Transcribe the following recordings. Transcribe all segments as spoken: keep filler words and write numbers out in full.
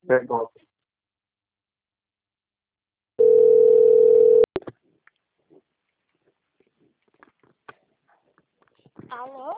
Pegou. Alô?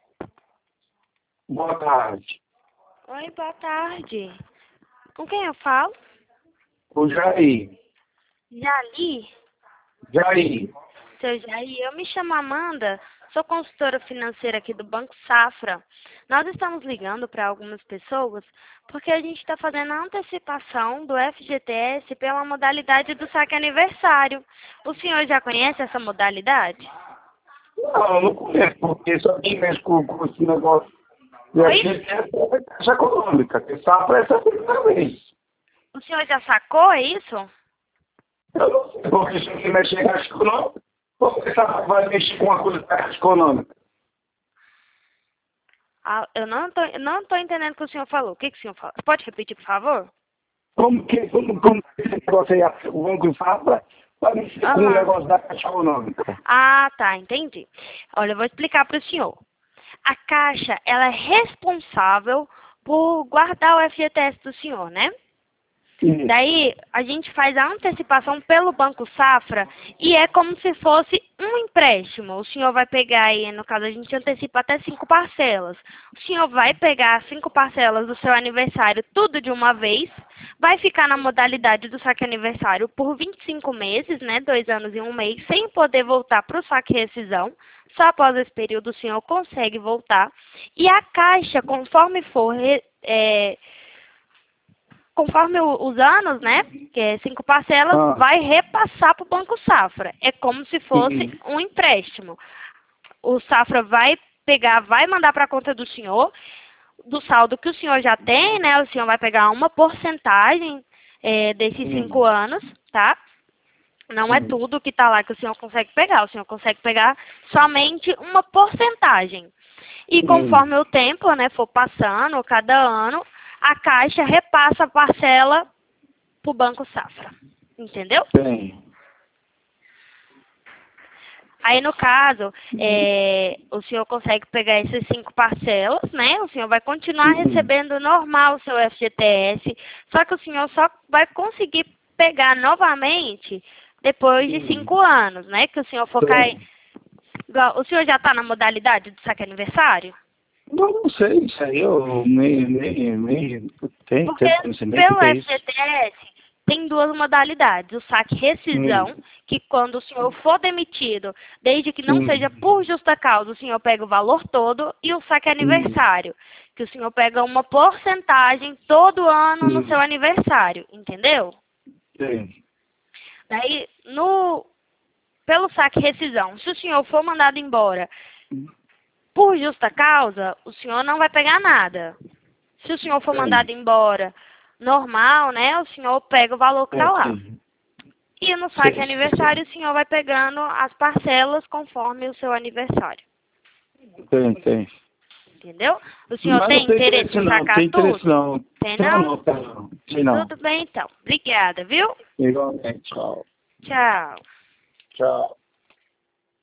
Boa tarde. Oi, boa tarde. Com quem eu falo? O Jair. Jali? Jair. Seu Jair, eu me chamo Amanda, sou consultora financeira aqui do Banco Safra. Nós estamos ligando para algumas pessoas porque a gente está fazendo a antecipação do F G T S pela modalidade do saque aniversário. O senhor já conhece essa modalidade? Não, eu não conheço, porque só quem mexe com, com esse negócio. E a Oi? gente é a Caixa Econômica, que safra essa primeira vez. O senhor já sacou, é isso? Eu não sei porque só quem mexe em Caixa Econômica, porque safra vai mexer com uma coisa da Caixa Econômica. Ah, eu não tô, não estou entendendo o que o senhor falou. O que, que o senhor falou? Pode repetir, por favor? Como que, como, como esse negócio aí, o Banco Safra, vai mexer com o Aham. negócio da Caixa Econômica? Ah, tá, entendi. Olha, eu vou explicar para o senhor. A Caixa, ela é responsável por guardar o F G T S do senhor, né? Isso. Daí, a gente faz a antecipação pelo Banco Safra e é como se fosse um empréstimo. O senhor vai pegar aí, no caso, a gente antecipa até cinco parcelas. O senhor vai pegar cinco parcelas do seu aniversário, tudo de uma vez, vai ficar na modalidade do saque aniversário por vinte e cinco meses, né, dois anos e um mês, sem poder voltar para o saque rescisão. Só após esse período o senhor consegue voltar. E a Caixa, conforme for... É, Conforme o- os anos, né, que é cinco parcelas, Ah. vai repassar para o Banco Safra. É como se fosse Uhum. um empréstimo. O Safra vai pegar, vai mandar para a conta do senhor, do saldo que o senhor já tem, né, o senhor vai pegar uma porcentagem é, desses Uhum. cinco anos, tá? Não é Uhum. tudo que está lá que o senhor consegue pegar. O senhor consegue pegar somente uma porcentagem. E Uhum. conforme o tempo, né, for passando, cada ano, a Caixa repassa a parcela para o Banco Safra. Entendeu? Tem. Aí, no caso, é, o senhor consegue pegar essas cinco parcelas, né? O senhor vai continuar Uhum. recebendo normal o seu F G T S, só que o senhor só vai conseguir pegar novamente depois de Uhum. cinco anos, né? Que o senhor for cair... Tem. Igual, o senhor já está na modalidade do saque aniversário? Não, não sei, isso aí eu nem, nem, nem tenho, Porque tenho conhecimento do pelo que é isso. F G T S tem duas modalidades. O saque rescisão, Hum. que quando o senhor for demitido, desde que não Hum. seja por justa causa, o senhor pega o valor todo. E o saque Hum. aniversário, que o senhor pega uma porcentagem todo ano no seu Hum. aniversário. Entendeu? Tem. Daí, no, pelo saque rescisão, se o senhor for mandado embora por justa causa, o senhor não vai pegar nada. Se o senhor for mandado Tem. embora normal, né, o senhor pega o valor que É, está lá. tem. E no saque Sei, sei, sei. aniversário, o senhor vai pegando as parcelas conforme o seu aniversário. Tem, tem. Entendeu? O senhor Mas não tem tem interesse interesse em não, sacar tem interesse tudo? não. Tem Tem não? não, tem não. Tem não. Tudo bem, então. Obrigada, viu? Igualmente, tchau. Tchau. Tchau.